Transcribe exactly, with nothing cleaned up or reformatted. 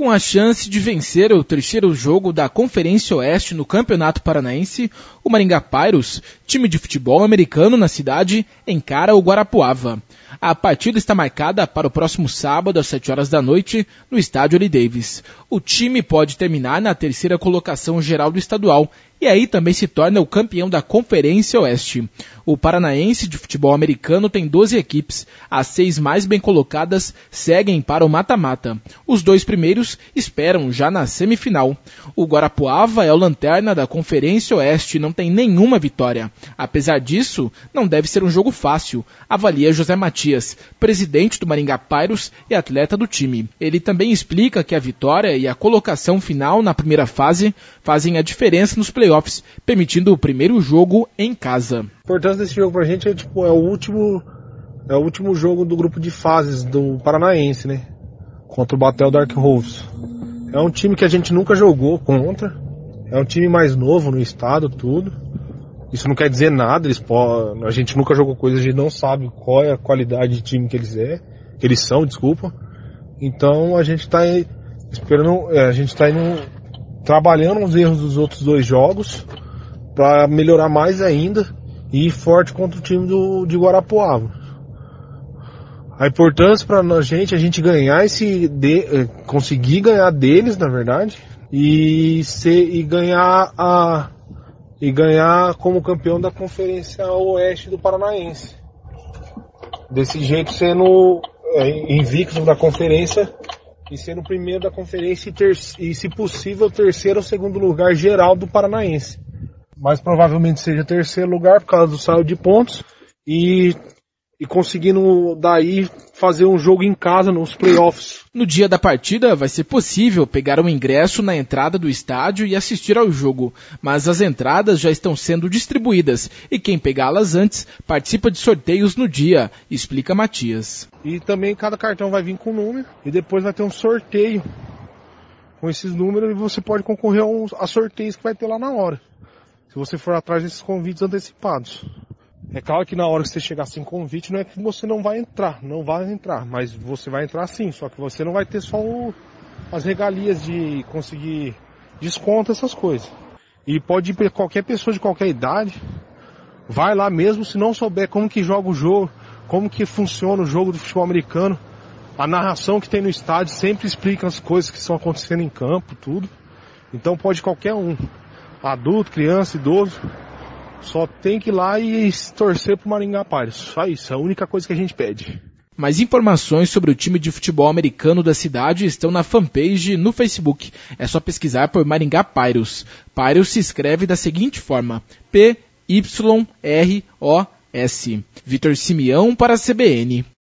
Com a chance de vencer o terceiro jogo da Conferência Oeste no Campeonato Paranaense, o Maringá Pirates, time de futebol americano na cidade, encara o Guarapuava. A partida está marcada para o próximo sábado, às sete horas da noite, no estádio Eli Davis. O time pode terminar na terceira colocação geral do estadual e aí também se torna o campeão da Conferência Oeste. O Paranaense de futebol americano tem doze equipes. As seis mais bem colocadas seguem para o mata-mata. Os dois primeiros esperam já na semifinal. O Guarapuava é o lanterna da Conferência Oeste e não tem nenhuma vitória. Apesar disso, não deve ser um jogo fácil, avalia José Matias, presidente do Maringá Pirates e atleta do time. Ele também explica que a vitória e a colocação final na primeira fase fazem a diferença nos playoffs, permitindo o primeiro jogo em casa. A importância desse jogo pra gente é, tipo, é o último é o último jogo do grupo de fases do Paranaense, né? Contra o Batel Dark Wolves. É um time que a gente nunca jogou contra. É um time mais novo no estado, tudo. Isso não quer dizer nada, eles podem, a gente nunca jogou coisa, a gente não sabe qual é a qualidade de time que eles é, que eles são, desculpa. Então a gente tá esperando, a gente tá indo trabalhando os erros dos outros dois jogos para melhorar mais ainda e ir forte contra o time do, de Guarapuava. A importância para a gente, a gente ganhar esse, de, conseguir ganhar deles, na verdade, e ser e ganhar a e ganhar como campeão da Conferência Oeste do Paranaense. Desse jeito sendo é, invicto da conferência e sendo o primeiro da conferência e, ter, e se possível terceiro ou segundo lugar geral do Paranaense. Mas provavelmente seja terceiro lugar por causa do saldo de pontos e, e conseguindo daí fazer um jogo em casa nos playoffs. No dia da partida vai ser possível pegar um ingresso na entrada do estádio e assistir ao jogo, mas as entradas já estão sendo distribuídas e quem pegá-las antes participa de sorteios no dia, explica Matias. E também cada cartão vai vir com um número e depois vai ter um sorteio com esses números e você pode concorrer a, uns, a sorteios que vai ter lá na hora, se você for atrás desses convites antecipados. É claro que na hora que você chegar sem convite, não é que você não vai entrar, não vai entrar, mas você vai entrar sim, só que você não vai ter só o, as regalias de conseguir desconto, essas coisas. E pode ir para qualquer pessoa de qualquer idade, vai lá mesmo, se não souber como que joga o jogo, como que funciona o jogo do futebol americano, a narração que tem no estádio sempre explica as coisas que estão acontecendo em campo, tudo. Então pode qualquer um, adulto, criança, idoso. Só tem que ir lá e torcer pro Maringá Pirates. Só isso, é a única coisa que a gente pede. Mais informações sobre o time de futebol americano da cidade estão na fanpage no Facebook. É só pesquisar por Maringá Pirates. Pirates se escreve da seguinte forma: P Y R O S. Vitor Simeão para a C B N.